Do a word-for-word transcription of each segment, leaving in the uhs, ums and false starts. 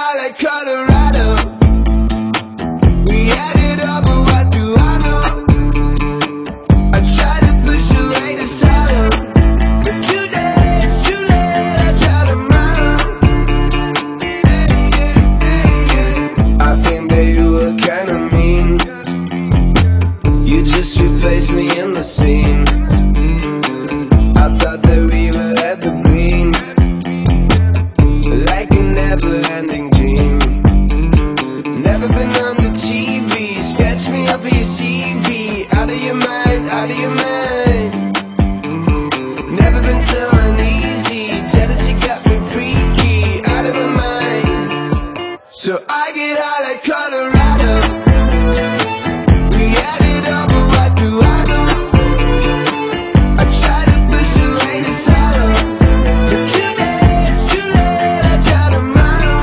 high like Colorado. We had it all, but what do I know? I try to push away the sorrow, but too late, it's too late, I try tomorrow. I think that you were kinda mean. You just replaced me in the scene. I thought that we were evergreen, like a never-ending dream. Never been on the T V, scratch me up for your C V. Out of your mind, out of your mind. Never been so uneasy, jealousy got me freaky. Out of my mind, so I get high like Colorado. We had it all, but what do I know? I try to push away the sorrow, but too late, it's too late, I try tomorrow.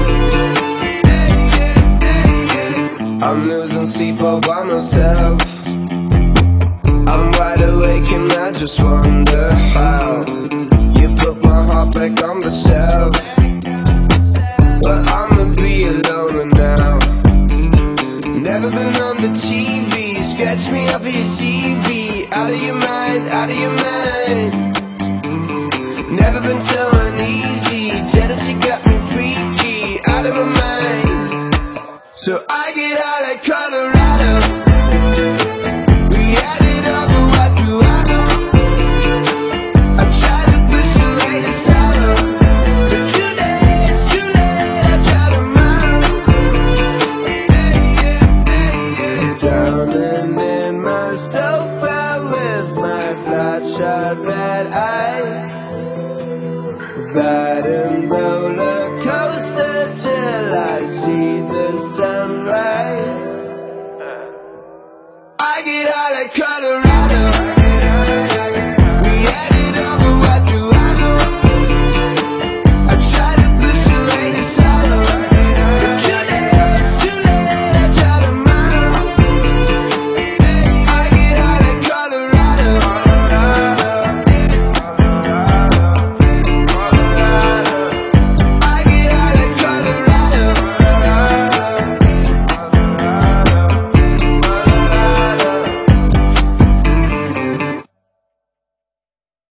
I'm losing sleep all by myself. I'm wide awake and I just wonder how you put my heart back on the shelf. But I'ma be alone now. Never been on the T V, scratch me up for your C V. Out of your mind, out of your mind. Never been so uneasy, jealousy got me freaky. Out of my mind, so I get high like Colorado. We had it all, but what do I know? I try to push away the sorrow, but too late, it's too late, I try tomorrow. Drowning in my sofa with my bloodshot red eyes, riding roller coaster till I see the sunrise. I get high like Colorado.